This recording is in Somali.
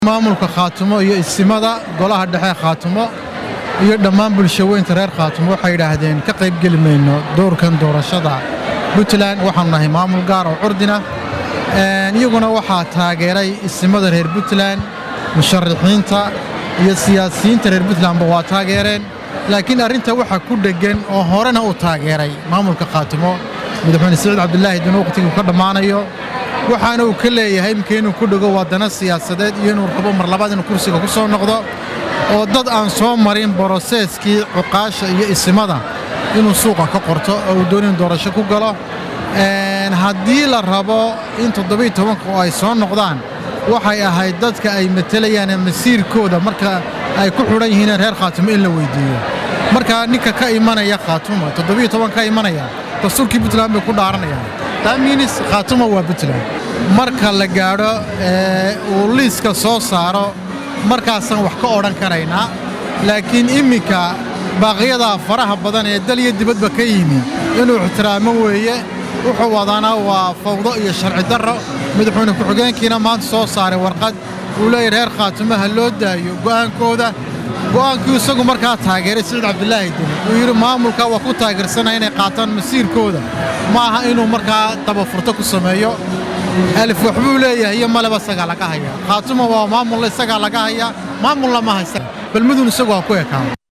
maamulka Khaatumo iyo istimada golaha dhexe Khaatumo iyo dhammaan bulshooyinka reer Khaatumo waxay yiraahdeen ka qayb galmayno doorkan doorashada Puntland waxaan nahay maamul gaar oo curdina iyaguna waxa taageeray istimada reer Puntland musharaxiinta iyo siyaasiyiinta reer Puntland waa taageereen laakiin arinta waxa ku dhagan oo horena u taageeray maamulka Khaatumo madaxweyne Saciid Cabdullaahi Dano waqtigu ka dhamaanayo waxaana uu ka leeyahay inuu ku dhago wadana siyaasadeed iyo inuu rabo mar labaad inuu kursiga ku soo noqdo oo dad aan soo marin processkii cuqaasha iyo ismada inuu suuqa ka qorto oo doonin doorasho ku galo haddii la rabo in 17 ay soo noqdaan waxay ahayd dadka ay matalayaan masiirkooda marka ay ku xuran yihiin reer Khaatumo in la weydiiyo marka ninka ka imanaya Khaatumo 17 ka imanaya dastuurkii Puntland bay ku dhaaranayaan taamiinis Khaatumo waa Puntland marka la gaaro oo liiska soo saaro markaasan wax ka oran karayna laakiin imika baaqyada faraha badan ee daliya dibadba ka yimi inuu ixtiraamo weeye wuxuu wadaana waa fawdo iyo sharci darro madaxweyne ku xigeenkiina maanta soo saaray warqad uu leeyahay reer Khaatumo ha loo daayo go'aankii isagu markaa taageeray Saciid Cabdullaahi Dano uu yiri maamulka waa ku taageersanay inay qaataan masiirkooda ma aha inuu markaa tabafurto ku sameeyo alif wuxuu leeyahay iyo malaba saga laga haya Khaatumo waa maamul isaga laga haya maamul lama haysan bal mudun isagu waa ku ekaan